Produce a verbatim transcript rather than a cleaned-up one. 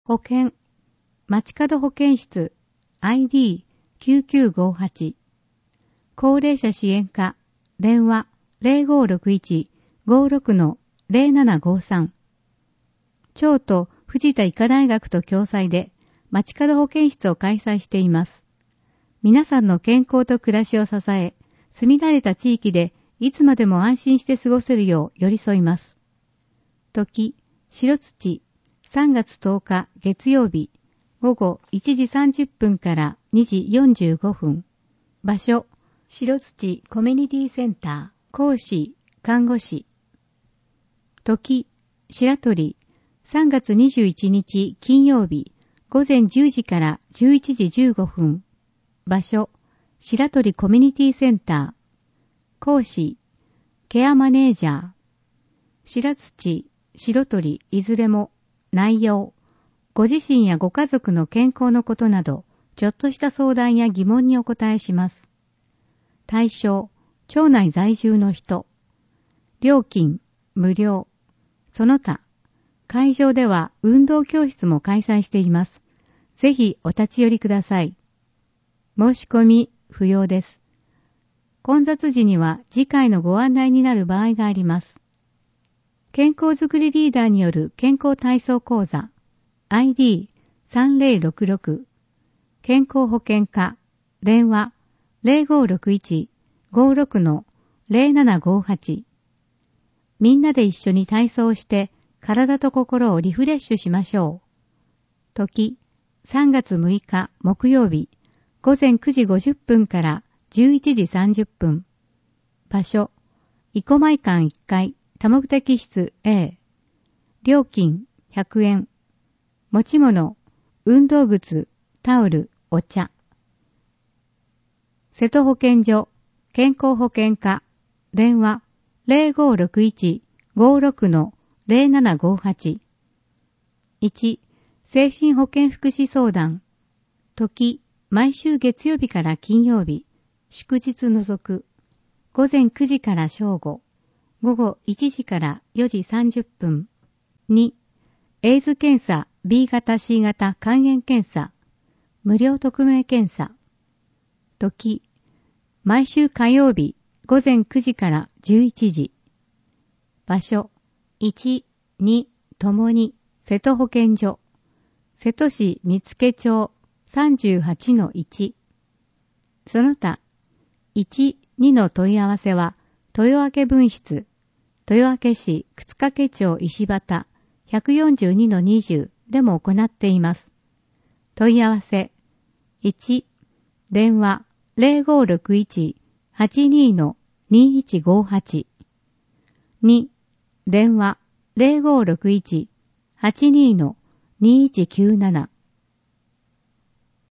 保険、街角保健室 アイディーきゅうきゅうごはち、高齢者支援課電話 ゼロごろくいち ごろく ゼロななごさん、町と藤田医科大学と共催で街角保健室を開催しています。皆さんの健康と暮らしを支え、住み慣れた地域でいつまでも安心して過ごせるよう寄り添います。時、白土、さんがつとおか月曜日、午後いちじさんじゅっぷんからにじよんじゅうごふん。場所、白土コミュニティセンター、講師、看護師。時、白鳥、さんがつにじゅういちにち金曜日、午前じゅうじからじゅういちじじゅうごふん。場所、白鳥コミュニティセンター。講師、ケアマネージャー。白土、白鳥、いずれも内容、ご自身やご家族の健康のことなど、ちょっとした相談や疑問にお答えします。対象、町内在住の人。料金、無料。その他、会場では運動教室も開催しています。ぜひお立ち寄りください。申し込み、不要です。混雑時には次回のご案内になる場合があります。健康づくりリーダーによる健康体操講座 アイディーさんぜろろくろく 健康保険課電話 ゼロごろくいち ごろく ゼロななごはち、みんなで一緒に体操して体と心をリフレッシュしましょう。時、さんがつむいか木曜日、午前くじごじゅっぷんからじゅういちじさんじゅっぷん。場所、生駒館いっかい多目的室 A。料金ひゃくえん。持ち物、運動靴、タオル、お茶。瀬戸保健所、健康保険課、電話 ゼロごろくいち ごろく ゼロななごはち。いち、精神保健福祉相談。時、毎週月曜日から金曜日、祝日除く。午前くじから正午。午後いちじからよじさんじゅっぷん。に、エイズ検査 ビー 型 シー 型肝炎検査。無料匿名検査。時、毎週火曜日午前くじからじゅういちじ。場所、いち、にともに瀬戸保健所。瀬戸市見附町 さんじゅうはちのいち。その他、いち、にの問い合わせは、豊明分室、豊明市沓掛町石畑 ひゃくよんじゅうにのにじゅう でも行っています。問い合わせ、いち、電話 ゼロごろくいち はちにのにいちごはち。に、電話 ゼロごろくいち はちにのにいちきゅうなな。